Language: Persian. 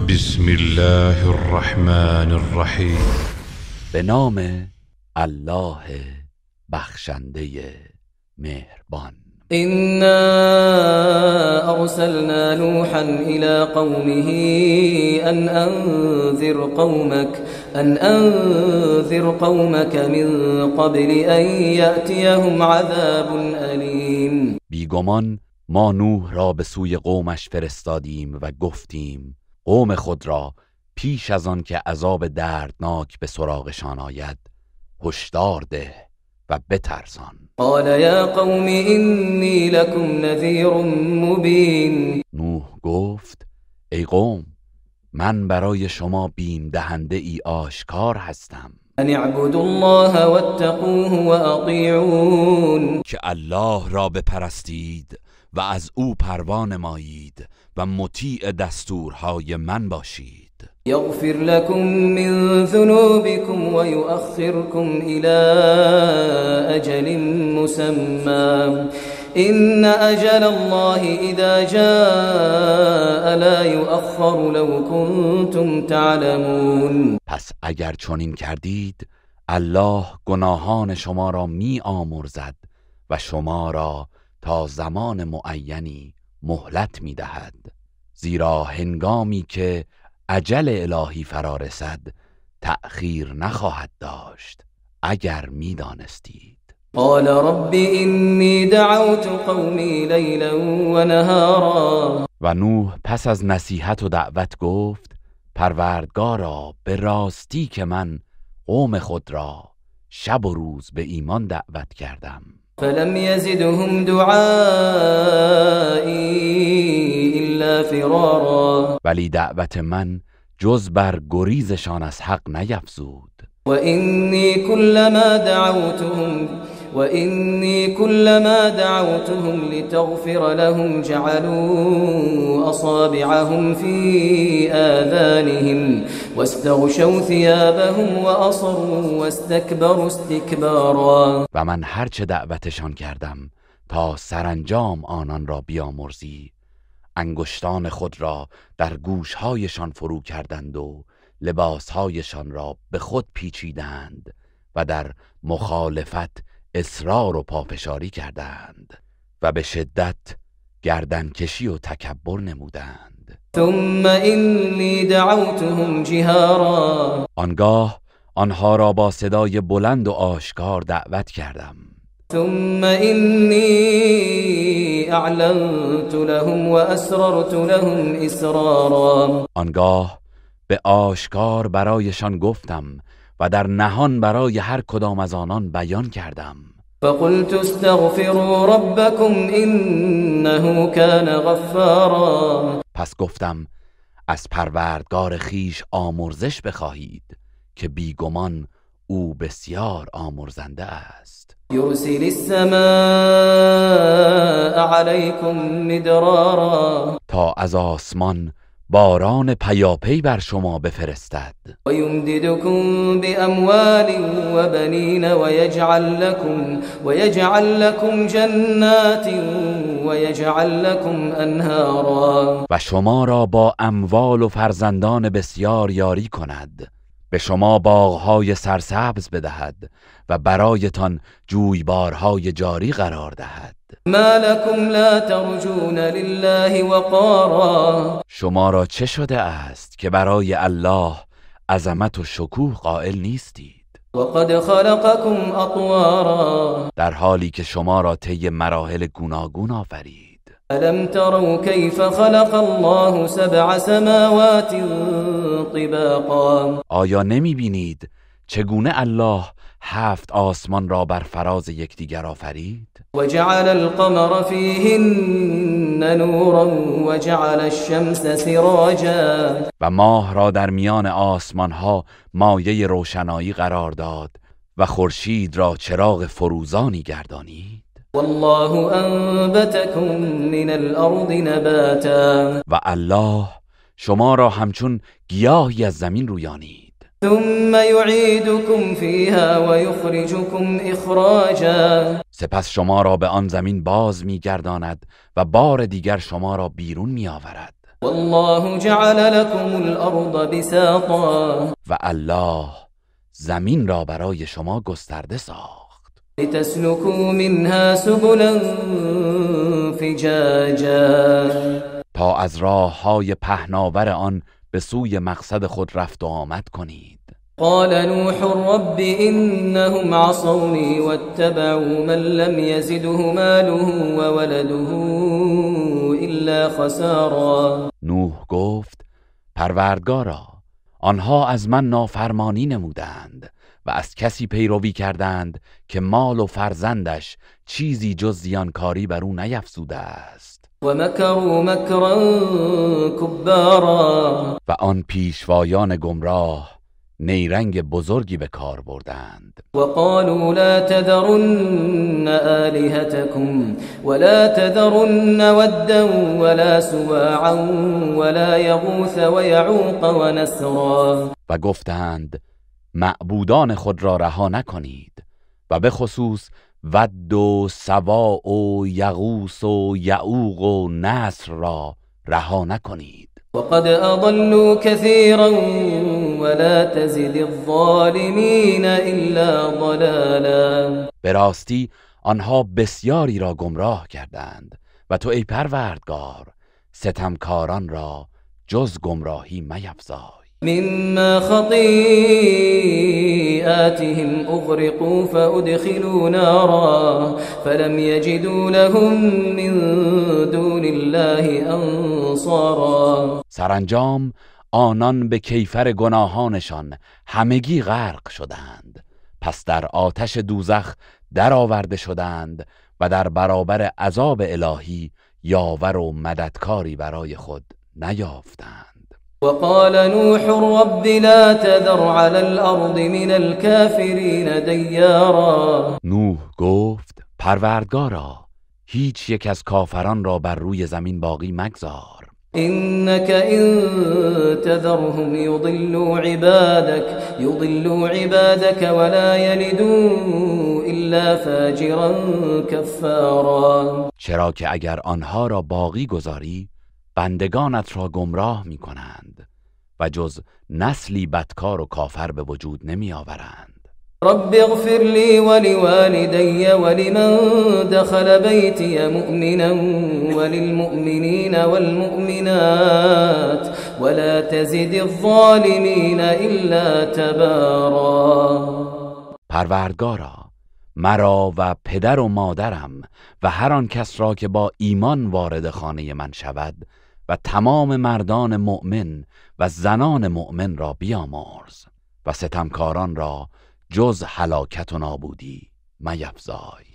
بسم الله الرحمن الرحیم. به نام الله بخشنده مهربان. إنا أرسلنا نوحا إلى قومه أن أنذر قومك من قبل أن يأتيهم عذاب أليم. بیگمان ما نوح را به سوی قومش فرستادیم و گفتیم قوم خود را پیش از آن که عذاب دردناک به سراغشان آید هشدار ده و بترسان. قال یا قوم إني لكم نذير مبين. نوح گفت ای قوم من برای شما بیم دهنده ای آشکار هستم. أن اعبدوا الله واتقوه وأطيعون. که الله را بپرستید و از او پروا نمایید و مطیع دستورهای من باشید. يغفر لكم من ذنوبكم ويؤخركم إلى أجل مسمى إن أجل الله إذا جاء لا يؤخر لو كنتم تعلمون. پس اگر چنین کردید الله گناهان شما را می آمرزد و شما را تا زمان معینی مهلت می دهد، زیرا هنگامی که اجل الهی فرا رسد تأخیر نخواهد داشت اگر می دانستید. قال رب إني دعوت قومي ليلا ونهارا. و نوح پس از نصیحت و دعوت گفت پروردگارا به راستی که من قوم خود را شب و روز به ایمان دعوت کردم. فلم يزدهم دعائي إلا فرارا. ولی دعوت من جز بر گریزشان از حق نیفزود. وإني كلما دعوتهم لتغفر لهم جعلوا أصابعهم في آذانهم واستغشوا ثيابهم وأصروا واستكبروا استكبارا. و من هرچه دعوتشان کردم تا سرانجام آنان را بیامرزی انگشتان خود را در گوشهایشان فرو کردند و لباسهایشان را به خود پیچیدند و در مخالفت اصرار و پافشاری کردند و به شدت گردنکشی و تکبر نمودند. ثم إني دعوتهم جهارا. آنگاه آنها را با صدای بلند و آشکار دعوت کردم. ثم إني أعلنت لهم وأسررت لهم إسرارا. آنگاه به آشکار برایشان گفتم و در نهان برای هر کدام از آنان بیان کردم. فقلت استغفروا ربكم إنه كان غفارا. پس گفتم از پروردگار خیش آمرزش بخواهید که بیگمان او بسیار آمرزنده است. يرسل السماء عليكم مدرارا. تا از آسمان باران پیاپی بر شما بفرستد. ويمددكم بأموال وبنين ويجعل لكم جنات ويجعل لكم أنهارا. و شما را با اموال و فرزندان بسیار یاری کند، به شما باغهای سرسبز بدهد و برایتان جویبارهای جاری قرار دهد. ما لكم لا ترجون لله وقارا. شما را چه شده است که برای الله عظمت و شکوه قائل نیستید؟ وقد خلقكم أطوارا. در حالی که شما را طی مراحل گوناگون آفرید. ألم تروا كيف خلق الله 7 سماوات طباقا. آیا نمی بینید چگونه الله 7 آسمان را بر فراز یکدیگر آفرید؟ وجعل القمر فيهن نورا وجعل الشمس سراجا. و ماه را در میان آسمان ها مایه روشنایی قرار داد و خورشید را چراغ فروزانی گردانید. والله انبتكم من الارض نباتا. و الله شما را همچون گیاهی از زمین رویانید. ثم يعيدكم فيها ويخرجكم اخراجا. سپس شما را به آن زمین باز می‌گرداند و بار دیگر شما را بیرون می‌آورد. والله جعل لكم الأرض بساطا و الله زمین را برای شما گسترده ساخت لتسلكوا منها سبلا فجاجا تا از راه‌های پهناور آن به سوی مقصد خود رفت و آمد کنید. قال نوح رب إنهم عصوني واتبعوا من لم يزده ماله وولده إلا خسارا. نوح گفت پروردگارا آنها از من نافرمانی نمودند و از کسی پیروی کردند که مال و فرزندش چیزی جز زیانکاری بر او نیفزوده است. ومكروا مكرا كبارا و آن پیشوایان گمراه نیرنگ بزرگی به کار بردند. وقالوا لا تذرن آلهتكم ولا تذرن ودا ولا سواعا ولا يغوث ويعوق ونسرا. و گفتند معبودان خود را رها نکنید و به خصوص ود و سواع و یغوث و یعوق و نصر را رها نکنید. وقد أضلوا كثيرا ولا تزد الظالمين إلا ضلالا. به راستی آنها بسیاری را گمراه کردند و تو ای پروردگار ستمکاران را جز گمراهی میفزای. مما خطيئاتهم أغرقوا فأدخلوا نارا فلم يجدوا لهم من دون الله أنصارا. سرانجام آنان به کیفر گناهانشان همگی غرق شدند، پس در آتش دوزخ در آورده شدند و در برابر عذاب الهی یاور و مددکاری برای خود نیافتند. وقال نوح رب لا تذر على الأرض من الكافرين دیارا. نوح گفت پروردگارا هیچ یک از کافران را بر روی زمین باقی مگذار. إنك إن تذرهم يضلوا عبادك ولا يلدوا إلا فاجرا كفارا. چرا که اگر آنها را باقی گذاری بندگانت را گمراه می کنند و جز نسلی بدکار و کافر به وجود نمی آورند. رب اغفر لي ولوالدي ولمن دخل بيتي مؤمنا وللمؤمنين والمؤمنات ولا تزد الظالمين إلا تبارا. پروردگارا مرا و پدر و مادرم و هر آن کس را که با ایمان وارد خانه من شود و تمام مردان مؤمن و زنان مؤمن را بیامرز و ستمکاران را جز هلاکت و نابودی میفزای.